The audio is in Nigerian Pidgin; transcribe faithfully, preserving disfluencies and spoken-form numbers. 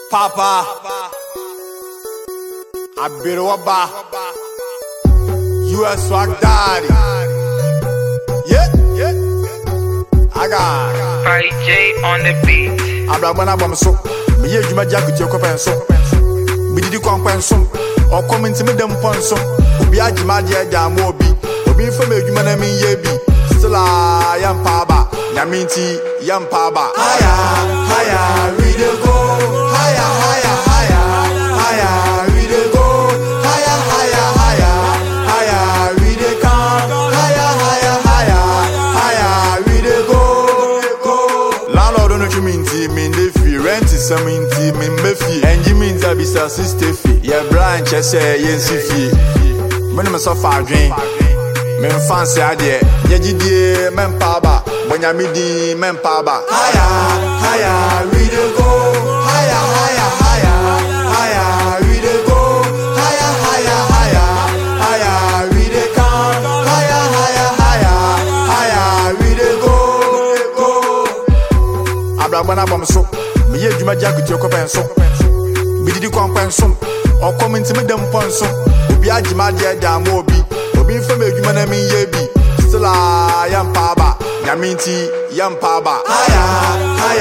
Papa Abiruaba U S Swag Daddy. Yeah, yeah. I got Fight J on the beat. Abrabana Bamso. Me ye juma jacket your copenso. Me did you compenso. Or come into me them ponso. Obi ajima dia jamo bi. Obi from a human name ye bi. Still I am Paba. Yaminti yam Paba. Higher, higher, we dey go. Higher, higher, higher, higher, we dey go. Higher, higher, higher, higher, we dey come. Higher, higher, higher, higher, we dey go, go. Landlord don't you mean to mean the fee? Rent is seventy, mean me fee. And you mean that be sixty fee? Yeah, branch I say yes fee. When I'm so far drain, men fancy idea. Yeah, you dey men paba. When you meet the men paba. Higher, higher, we dey go. Higher, higher, higher, higher, we dey go. Higher, higher, higher, higher, we dey come. Higher, higher, higher, higher, we dey go, go. Abrabana Bamso. Me ye juma jacket your copenso. Me did you compenso. Or come into me them ponso. Obi ajima dia jamo bi. Obi from a human name ye bi. Still I am Paba. Yaminti yam Paba. Higher, higher.